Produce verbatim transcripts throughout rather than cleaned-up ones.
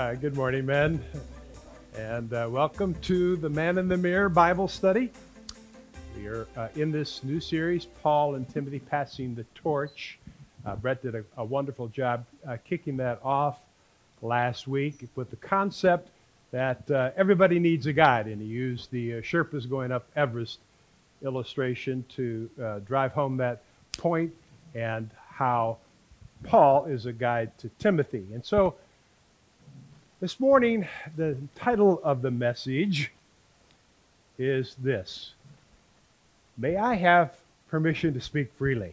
Uh, good morning, men, and uh, welcome to the Man in the Mirror Bible Study. We are uh, in this new series, Paul and Timothy Passing the Torch. Uh, Brett did a, a wonderful job uh, kicking that off last week with the concept that uh, everybody needs a guide, and he used the uh, Sherpas going up Everest illustration to uh, drive home that point, and how Paul is a guide to Timothy. And so this morning, the title of the message is this: May I have permission to speak freely?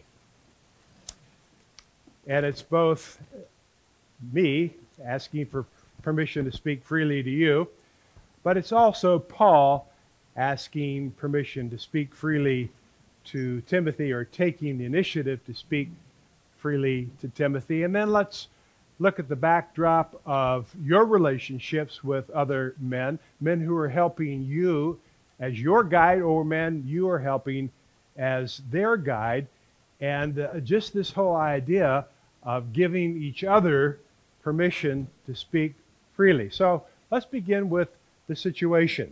And it's both me asking for permission to speak freely to you, but it's also Paul asking permission to speak freely to Timothy, or taking the initiative to speak freely to Timothy. And then let's look at the backdrop of your relationships with other men, men who are helping you as your guide, or men you are helping as their guide, and uh, just this whole idea of giving each other permission to speak freely. So let's begin with the situation.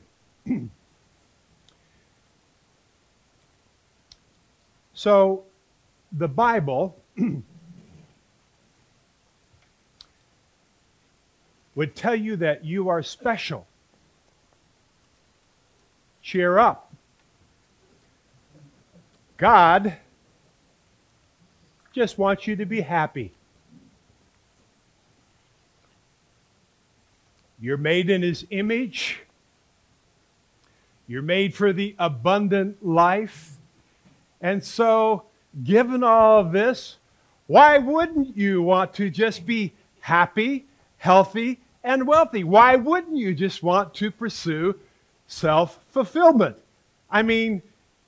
So the Bible would tell you that you are special. Cheer up. God just wants you to be happy. You're made in His image. You're made for the abundant life. And so, given all of this, why wouldn't you want to just be happy, healthy, and wealthy? Why wouldn't you just want to pursue self-fulfillment? I mean,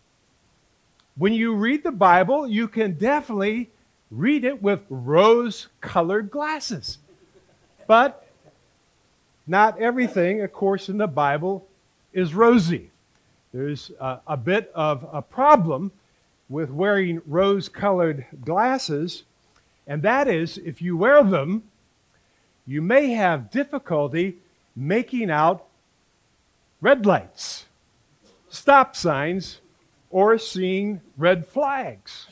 when you read the Bible, you can definitely read it with rose-colored glasses. But not everything, of course, in the Bible is rosy. There's a, a bit of a problem with wearing rose-colored glasses, and that is, if you wear them, you may have difficulty making out red lights, stop signs, or seeing red flags.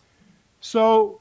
So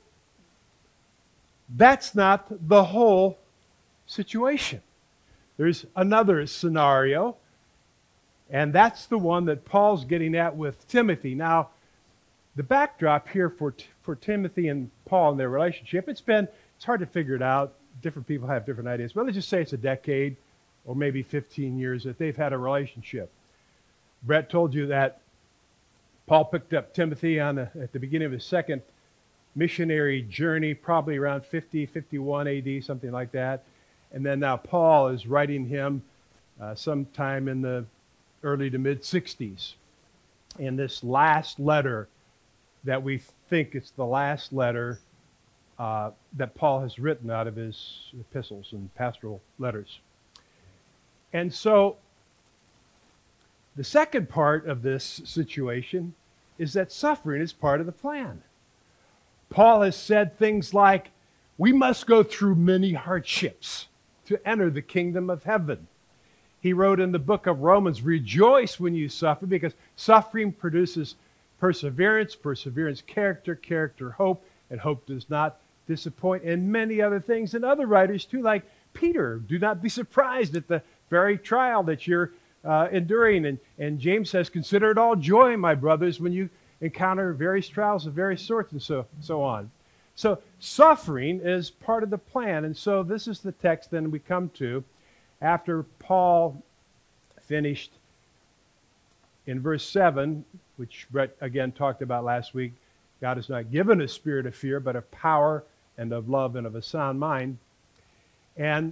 that's not the whole situation. There's another scenario, and that's the one that Paul's getting at with Timothy. Now, the backdrop here for for Timothy and Paul and their relationship, it's been, it's hard to figure it out. Different people have different ideas. But let's just say it's a decade or maybe fifteen years that they've had a relationship. Brett told you that Paul picked up Timothy on a, at the beginning of his second missionary journey, probably around fifty, fifty-one A D, something like that. And then now Paul is writing him uh, sometime in the early to mid sixties. In this last letter that we think it's the last letter uh, that Paul has written out of his epistles and pastoral letters. And so the second part of this situation is that suffering is part of the plan. Paul has said things like, we must go through many hardships to enter the kingdom of heaven. He wrote in the book of Romans, rejoice when you suffer, because suffering produces perseverance, perseverance, character, character, hope, and hope does not disappoint, and many other things. And other writers too, like Peter, do not be surprised at the very trial that you're uh, enduring. And, and James says, consider it all joy, my brothers, when you encounter various trials of various sorts, and so, so on. So suffering is part of the plan. And so this is the text then we come to after Paul finished in verse seven, which Brett again talked about last week. God has not given a spirit of fear, but of power and of love and of a sound mind. And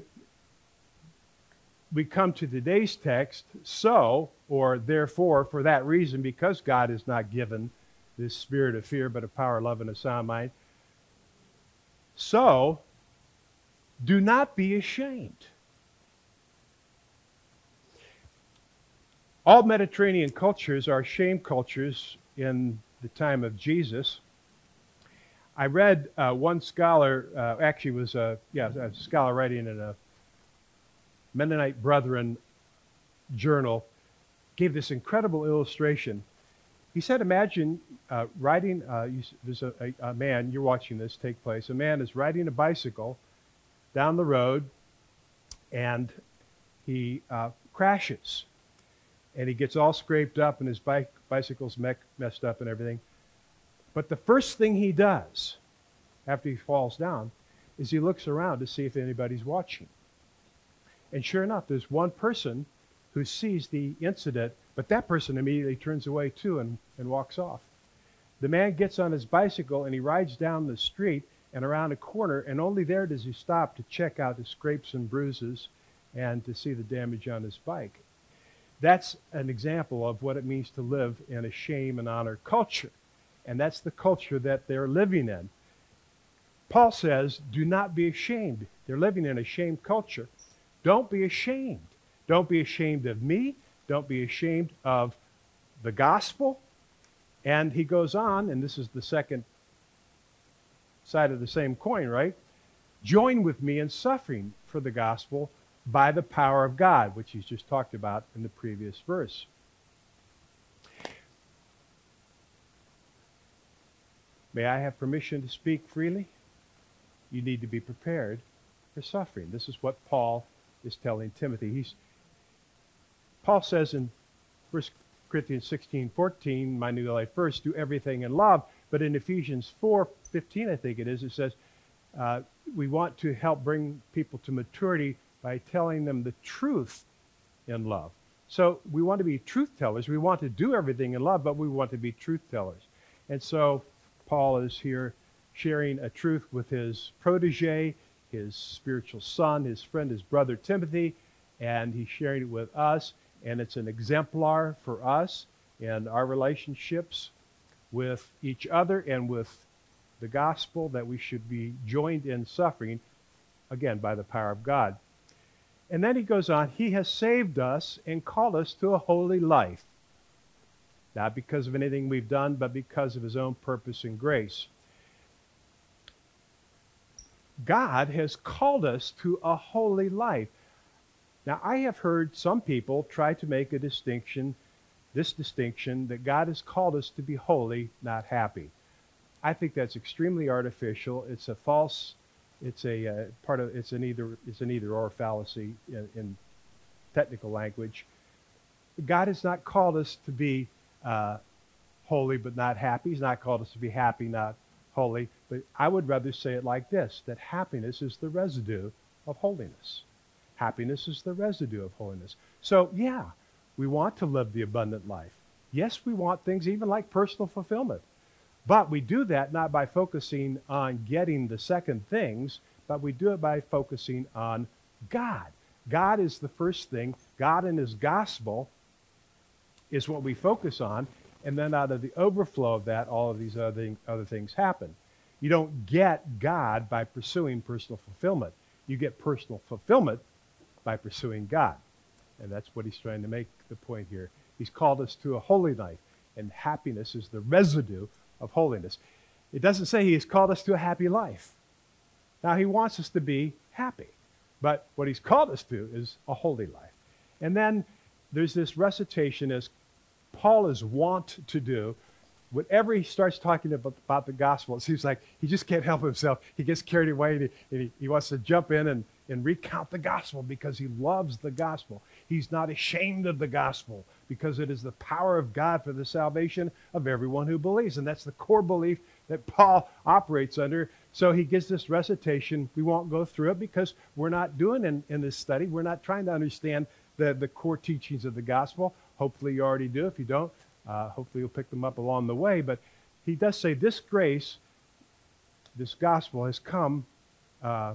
we come to today's text, so, or therefore, for that reason, because God has not given this spirit of fear, but of power, love, and a sound mind. So, do not be ashamed. All Mediterranean cultures are shame cultures in the time of Jesus. I read uh, one scholar, uh, actually was a, yeah, a scholar writing in a Mennonite Brethren journal gave this incredible illustration. He said, imagine uh, riding, uh, you, there's a, a, a man, you're watching this take place, a man is riding a bicycle down the road, and he uh, crashes. And he gets all scraped up, and his bike, bicycle's me- messed up and everything. But the first thing he does after he falls down is he looks around to see if anybody's watching. And sure enough, there's one person who sees the incident, but that person immediately turns away too and, and walks off. The man gets on his bicycle and he rides down the street and around a corner, and only there does he stop to check out the scrapes and bruises and to see the damage on his bike. That's an example of what it means to live in a shame and honor culture. And that's the culture that they're living in. Paul says, do not be ashamed. They're living in a shame culture. Don't be ashamed. Don't be ashamed of me. Don't be ashamed of the gospel. And he goes on, and this is the second side of the same coin, right? Join with me in suffering for the gospel by the power of God, which he's just talked about in the previous verse. May I have permission to speak freely? You need to be prepared for suffering. This is what Paul is telling Timothy. He's, Paul says in First Corinthians sixteen fourteen, my new life verse, do everything in love. But in Ephesians four fifteen, I think it is, it says, uh, we want to help bring people to maturity by telling them the truth in love. So we want to be truth tellers. We want to do everything in love, but we want to be truth tellers. And so Paul is here sharing a truth with his protege, his spiritual son, his friend, his brother Timothy, and he's sharing it with us. And it's an exemplar for us in our relationships with each other and with the gospel, that we should be joined in suffering, again, by the power of God. And then he goes on, he has saved us and called us to a holy life. Not because of anything we've done, but because of his own purpose and grace. God has called us to a holy life. Now, I have heard some people try to make a distinction, this distinction, that God has called us to be holy, not happy. I think that's extremely artificial. It's a false, it's a uh, part of, it's an either, it's an either-or fallacy in, in technical language. God has not called us to be uh, holy but not happy. He's not called us to be happy, not holy. But I would rather say it like this, that happiness is the residue of holiness. Happiness is the residue of holiness. So, yeah, we want to live the abundant life. Yes, we want things even like personal fulfillment. But we do that not by focusing on getting the second things, but we do it by focusing on God. God is the first thing. God and his gospel is what we focus on. And then out of the overflow of that, all of these other, other things happen. You don't get God by pursuing personal fulfillment. You get personal fulfillment by pursuing God. And that's what he's trying to make the point here. He's called us to a holy life, and happiness is the residue of holiness. It doesn't say he has called us to a happy life. Now, he wants us to be happy, but what he's called us to is a holy life. And then there's this recitation, as Paul is wont to do. Whenever he starts talking about, about the gospel, it seems like he just can't help himself. He gets carried away, and, he, and he, he wants to jump in and, and recount the gospel because he loves the gospel. He's not ashamed of the gospel because it is the power of God for the salvation of everyone who believes. And that's the core belief that Paul operates under. So he gives this recitation. We won't go through it because we're not doing in, in this study. We're not trying to understand the, the core teachings of the gospel. Hopefully you already do. If you don't, uh, hopefully you'll pick them up along the way. But he does say this grace, this gospel has come, uh,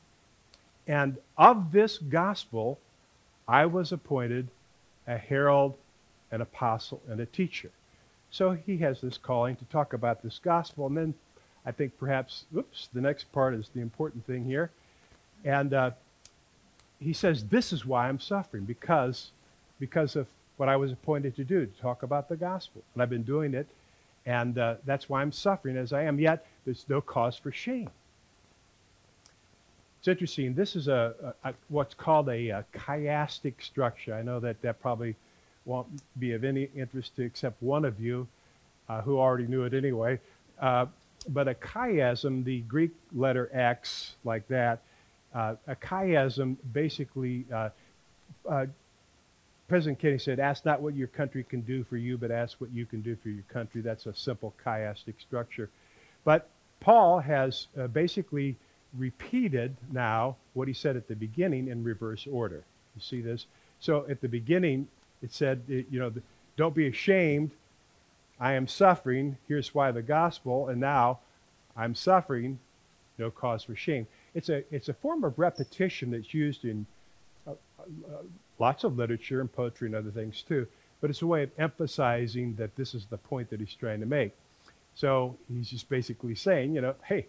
and of this gospel I was appointed a herald, an apostle, and a teacher. So he has this calling to talk about this gospel. And then I think perhaps, oops, the next part is the important thing here. And uh, he says, this is why I'm suffering, because, because of what I was appointed to do, to talk about the gospel. And I've been doing it, and uh, that's why I'm suffering as I am. Yet there's no cause for shame. It's interesting. This is a, a, a what's called a, a chiastic structure. I know that that probably won't be of any interest to except one of you uh, who already knew it anyway. Uh, but a chiasm, the Greek letter X, like that, uh, a chiasm basically, uh, uh, President Kennedy said, ask not what your country can do for you, but ask what you can do for your country. That's a simple chiastic structure. But Paul has uh, basically repeated now what he said at the beginning in reverse order. You see this? So at the beginning, it said, you know, don't be ashamed. I am suffering. Here's why the gospel. And now I'm suffering. No cause for shame. It's a, it's a form of repetition that's used in uh, uh, lots of literature and poetry and other things too. But it's a way of emphasizing that this is the point that he's trying to make. So he's just basically saying, you know, hey,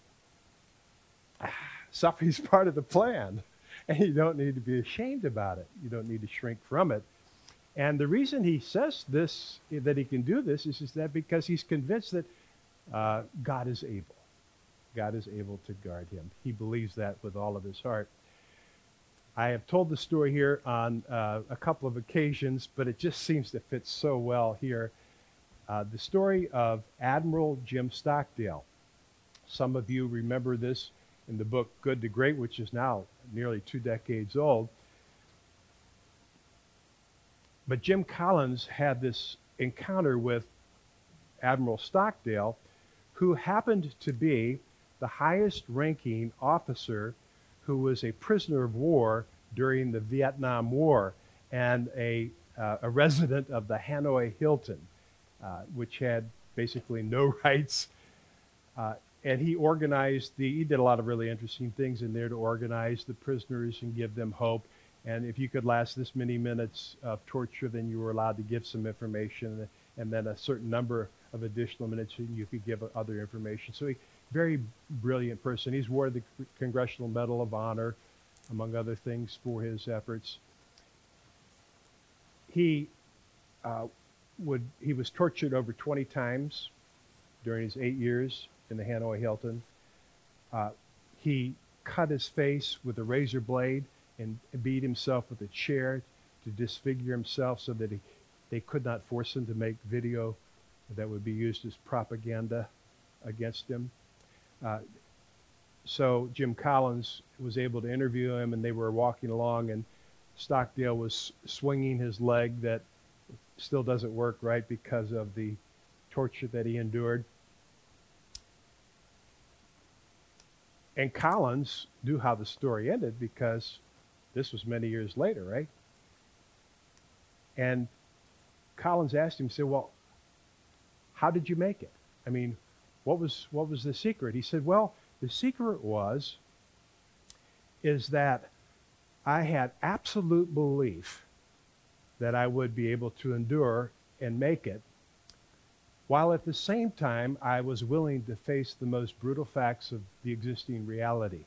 suffering's part of the plan, and you don't need to be ashamed about it. You don't need to shrink from it. And the reason he says this, that he can do this, is, is that because he's convinced that uh, God is able. God is able to guard him. He believes that with all of his heart. I have told the story here on uh, a couple of occasions, but it just seems to fit so well here. Uh, the story of Admiral Jim Stockdale. Some of you remember this in the book Good to Great, which is now nearly two decades old. But Jim Collins had this encounter with Admiral Stockdale, who happened to be the highest ranking officer who was a prisoner of war during the Vietnam War and a, uh, a resident of the Hanoi Hilton, uh, which had basically no rights. Uh, And he organized the, he did a lot of really interesting things in there to organize the prisoners and give them hope. And if you could last this many minutes of torture, then you were allowed to give some information. And then a certain number of additional minutes, you could give other information. So he, very brilliant person. He's awarded the Congressional Medal of Honor, among other things, for his efforts. He, uh, would, he was tortured over twenty times during his eight years in the Hanoi Hilton. Uh, he cut his face with a razor blade and beat himself with a chair to disfigure himself so that he, they could not force him to make video that would be used as propaganda against him. Uh, so Jim Collins was able to interview him, and they were walking along, and Stockdale was swinging his leg that still doesn't work right because of the torture that he endured. And Collins knew how the story ended because this was many years later, right? And Collins asked him, he said, well, how did you make it? I mean, what was, what was the secret? He said, well, the secret was, is that I had absolute belief that I would be able to endure and make it, while at the same time I was willing to face the most brutal facts of the existing reality.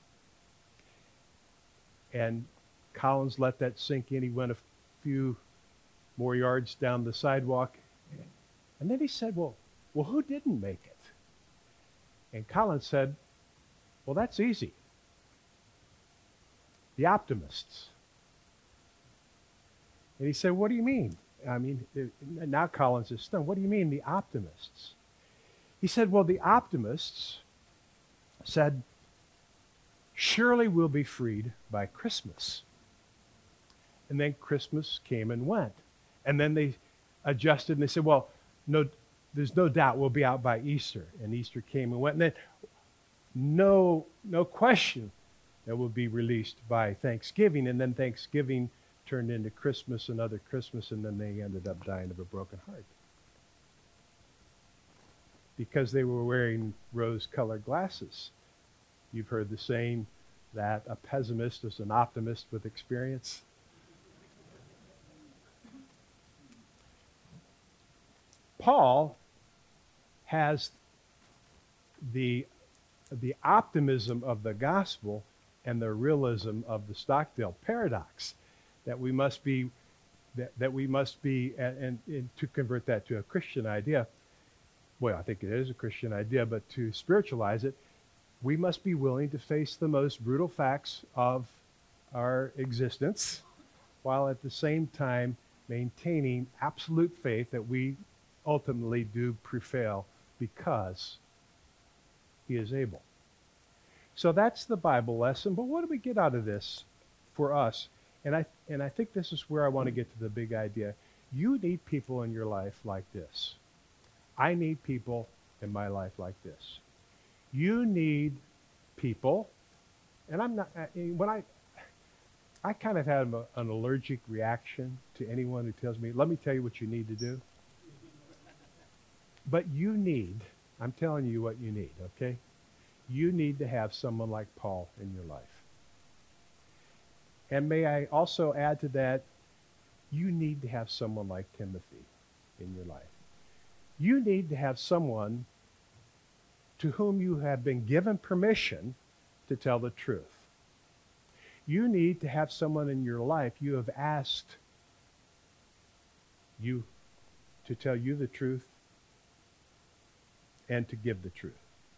And Collins let that sink in. He went a few more yards down the sidewalk, and then he said, well, well, who didn't make it? And Collins said, well, that's easy. The optimists. And he said, what do you mean? I mean, it, now Collins is stunned. What do you mean, the optimists? He said, well, the optimists said, surely we'll be freed by Christmas. And then Christmas came and went. And then they adjusted and they said, well, no, there's no doubt we'll be out by Easter. And Easter came and went. And then no, no question that we'll be released by Thanksgiving. And then Thanksgiving turned into Christmas, another Christmas, and then they ended up dying of a broken heart. Because they were wearing rose-colored glasses. You've heard the saying that a pessimist is an optimist with experience. Paul has the, the optimism of the gospel and the realism of the Stockdale paradox, that we must be, that, that we must be, and, and, and to convert that to a Christian idea, well, I think it is a Christian idea, but to spiritualize it, we must be willing to face the most brutal facts of our existence, while at the same time maintaining absolute faith that we ultimately do prevail because he is able. So that's the Bible lesson. But what do we get out of this for us? And I and I think this is where I want to get to the big idea. You need people in your life like this. I need people in my life like this. You need people, and I'm not, when I, I kind of have a, an allergic reaction to anyone who tells me, let me tell you what you need to do. But you need, I'm telling you what you need, okay? You need to have someone like Paul in your life. And may I also add to that, you need to have someone like Timothy in your life. You need to have someone to whom you have been given permission to tell the truth. You need to have someone in your life you have asked you to tell you the truth and to give the truth.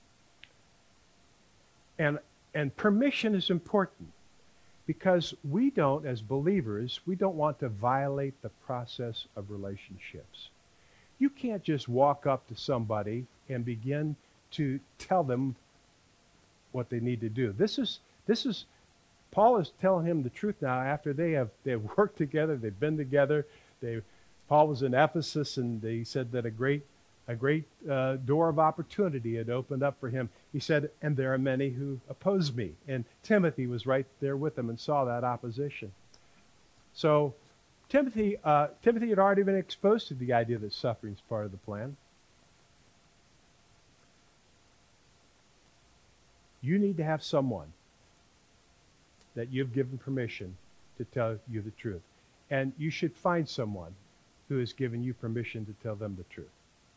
And, and permission is important because we don't, as believers, we don't want to violate the process of relationships. You can't just walk up to somebody and begin to tell them what they need to do. This is, this is, Paul is telling him the truth now after they have, they have worked together, they've been together. They, Paul was in Ephesus, and they said that a great, a great uh, door of opportunity had opened up for him. He said, and there are many who oppose me. And Timothy was right there with him and saw that opposition. So Timothy, uh, Timothy had already been exposed to the idea that suffering is part of the plan. You need to have someone that you've given permission to tell you the truth. And you should find someone who has given you permission to tell them the truth.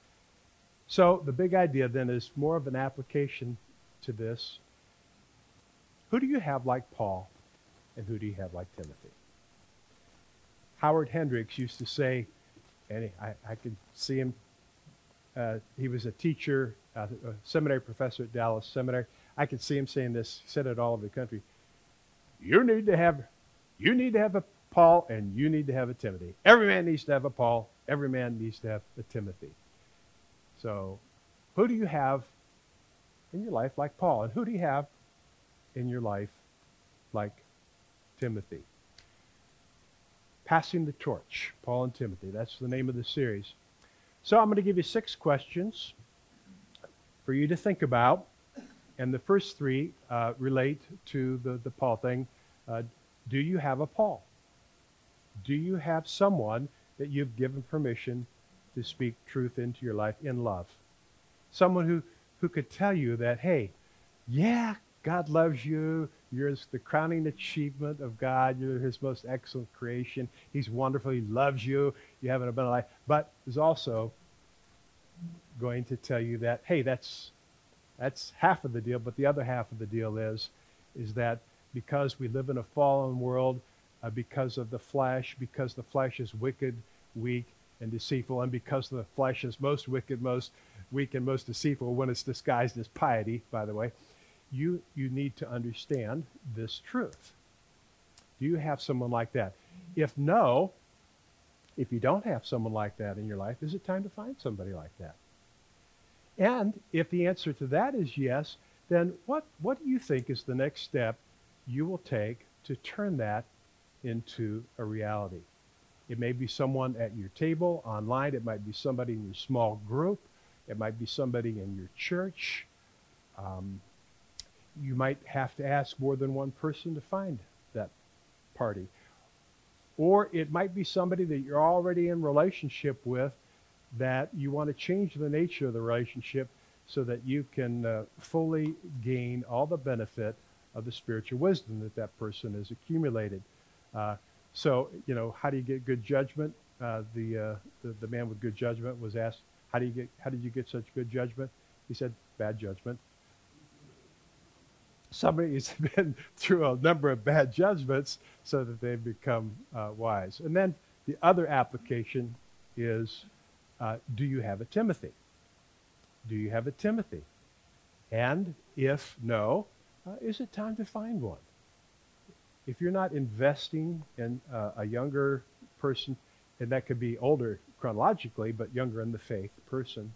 So the big idea then is more of an application to this. Who do you have like Paul, and who do you have like Timothy? Howard Hendricks used to say, and he, I, I could see him, uh, he was a teacher, uh, a seminary professor at Dallas Seminary. I could see him saying this. He said it all over the country. You need to have, you need to have a Paul, and you need to have a Timothy. Every man needs to have a Paul. Every man needs to have a Timothy. So, who do you have in your life like Paul, and who do you have in your life like Timothy? Passing the torch, Paul and Timothy. That's the name of the series. So I'm going to give you six questions for you to think about. And the first three uh, relate to the, the Paul thing. Uh, do you have a Paul? Do you have someone that you've given permission to speak truth into your life in love? Someone who, who could tell you that, hey, yeah, God loves you. You're the crowning achievement of God. You're his most excellent creation. He's wonderful. He loves you. You have an abundant life. But is also going to tell you that, hey, that's that's half of the deal. But the other half of the deal is, is that because we live in a fallen world, uh, because of the flesh, because the flesh is wicked, weak, and deceitful, and because the flesh is most wicked, most weak, and most deceitful when it's disguised as piety, by the way, you, you need to understand this truth. Do you have someone like that? If no, if you don't have someone like that in your life, is it time to find somebody like that? And if the answer to that is yes, then what, what do you think is the next step you will take to turn that into a reality? It may be someone at your table, online. It might be somebody in your small group. It might be somebody in your church. Um, you might have to ask more than one person to find that party. Or it might be somebody that you're already in relationship with that you want to change the nature of the relationship so that you can uh, fully gain all the benefit of the spiritual wisdom that that person has accumulated. Uh, so, you know, how do you get good judgment? Uh, the, uh, the the man with good judgment was asked, how do you get? How did you get such good judgment? He said, bad judgment. Somebody has been through a number of bad judgments so that they've become uh, wise. And then the other application is, uh, do you have a Timothy? Do you have a Timothy? And if no, uh, is it time to find one? If you're not investing in uh, a younger person, and that could be older chronologically, but younger in the faith person,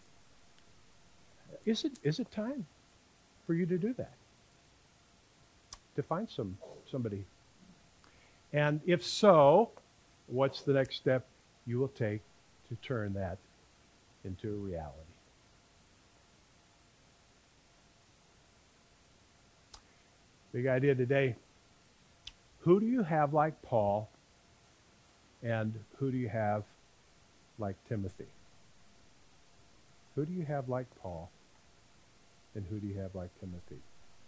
is it is it time for you to do that? To find some somebody? And if so, what's the next step you will take to turn that into a reality? Big idea today. Who do you have like Paul, and who do you have like Timothy? Who do you have like Paul, and who do you have like Timothy?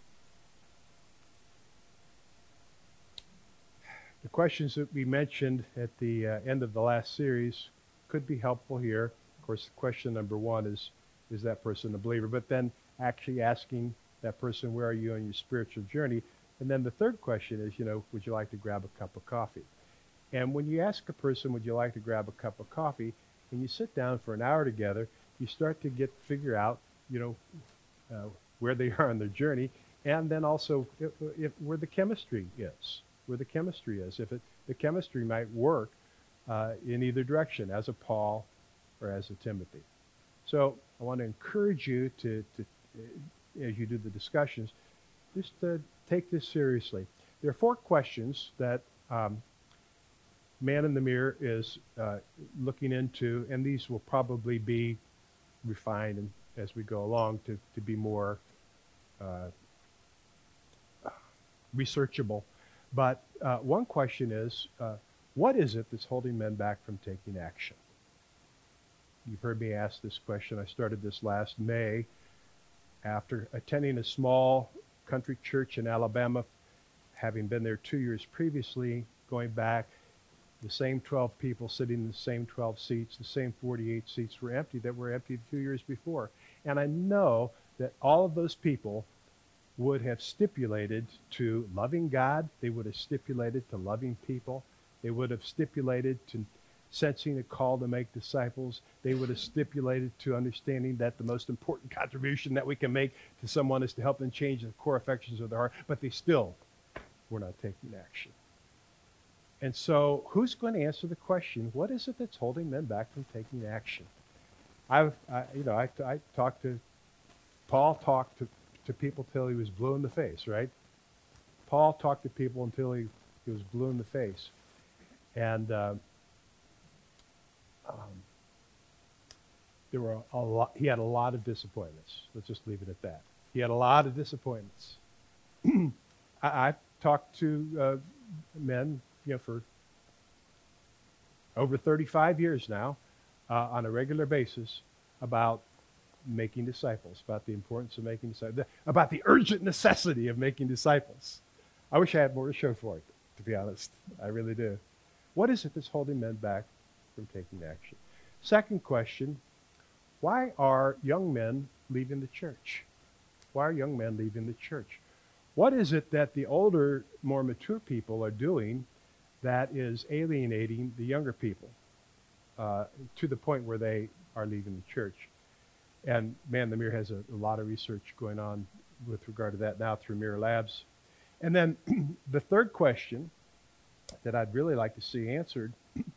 The questions that we mentioned at the uh, end of the last series could be helpful here. Of course, question number one is, is that person a believer? But then actually asking that person, where are you on your spiritual journey? And then the third question is, you know, would you like to grab a cup of coffee? And when you ask a person, would you like to grab a cup of coffee, and you sit down for an hour together, you start to get figure out, you know, uh, where they are on their journey, and then also if, if, where the chemistry is, where the chemistry is. If it, the chemistry might work uh, in either direction, as a Paul or as a Timothy. So I want to encourage you to, to uh, as you do the discussions, just uh, take this seriously. There are four questions that um, Man in the Mirror is uh, looking into, and these will probably be refined and, as we go along to, to be more uh, researchable. But uh, one question is, uh, what is it that's holding men back from taking action? You've heard me ask this question. I started this last May after attending a small country church in Alabama, having been there two years previously, going back. The same twelve people sitting in the same twelve seats, the same forty-eight seats were empty that were empty two years before. And I know that all of those people would have stipulated to loving God. They would have stipulated to loving people. They would have stipulated to sensing a call to make disciples. They would have stipulated to understanding that the most important contribution that we can make to someone is to help them change the core affections of their heart. But they still were not taking action. And so who's going to answer the question, what is it that's holding men back from taking action? I've, I, you know, I, I talked to, Paul talked to, to people till he was blue in the face, right? Paul talked to people until he, he was blue in the face. And uh, um, there were a, a lot, he had a lot of disappointments. Let's just leave it at that. He had a lot of disappointments. I, I've talked to uh, men, you know, for over thirty-five years now, uh, on a regular basis, about making disciples, about the importance of making disciples, about the urgent necessity of making disciples. I wish I had more to show for it, to be honest. I really do. What is it that's holding men back from taking action? Second question, why are young men leaving the church? Why are young men leaving the church? What is it that the older, more mature people are doing that is alienating the younger people uh, to the point where they are leaving the church? And Man in the Mirror has a, a lot of research going on with regard to that now through Mirror Labs. And then the third question that I'd really like to see answered,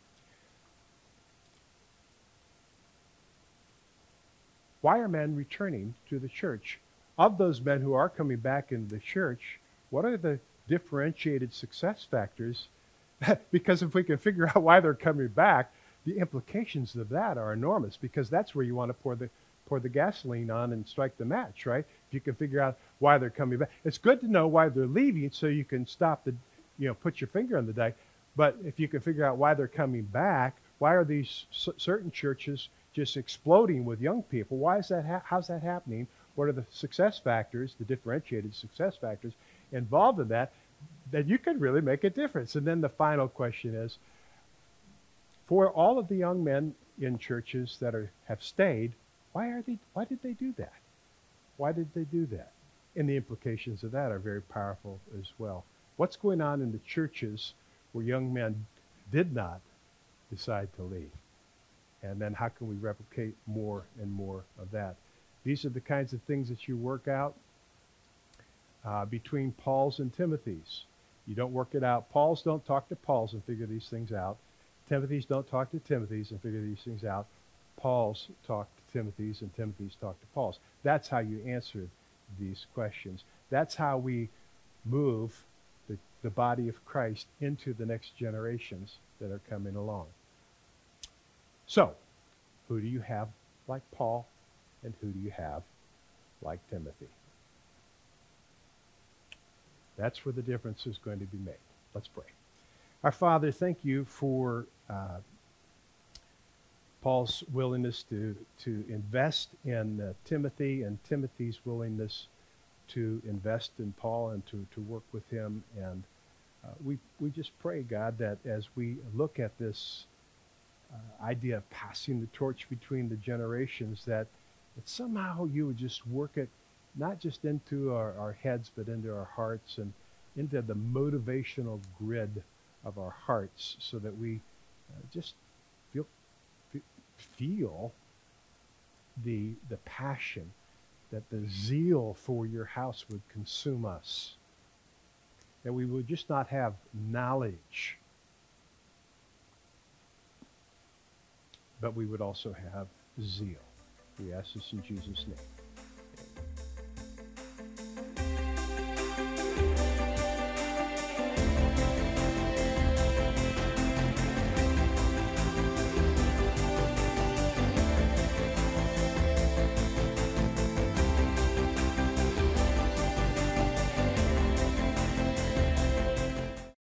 why are men returning to the church? Of those men who are coming back into the church, what are the differentiated success factors? Because if we can figure out why they're coming back, the implications of that are enormous, because that's where you want to pour the pour the gasoline on and strike the match, right? If you can figure out why they're coming back. It's good to know why they're leaving so you can stop the, you know, put your finger on the dike. But if you can figure out why they're coming back, why are these c- certain churches just exploding with young people? Why is that? Ha- how's that happening? What are the success factors, the differentiated success factors involved in that, that you could really make a difference? And then the final question is, for all of the young men in churches that are have stayed, why are they? Why did they do that? Why did they do that? And the implications of that are very powerful as well. What's going on in the churches where young men did not decide to leave? And then how can we replicate more and more of that? These are the kinds of things that you work out uh, between Paul's and Timothy's. You don't work it out. Paul's don't talk to Paul's and figure these things out. Timothy's don't talk to Timothy's and figure these things out. Paul's talk to Timothy's and Timothy's talk to Paul's. That's how you answer these questions. That's how we move the, the body of Christ into the next generations that are coming along. So, who do you have like Paul, and who do you have like Timothy? That's where the difference is going to be made. Let's pray. Our Father, thank you for uh, Paul's willingness to, to invest in uh, Timothy, and Timothy's willingness to invest in Paul and to, to work with him. And uh, we, we just pray, God, that as we look at this uh, idea of passing the torch between the generations, that, that somehow you would just work it not just into our, our heads, but into our hearts and into the motivational grid of our hearts, so that we uh, just feel feel the the passion, that the zeal for your house would consume us, that we would just not have knowledge, but we would also have zeal. We ask this in Jesus' name.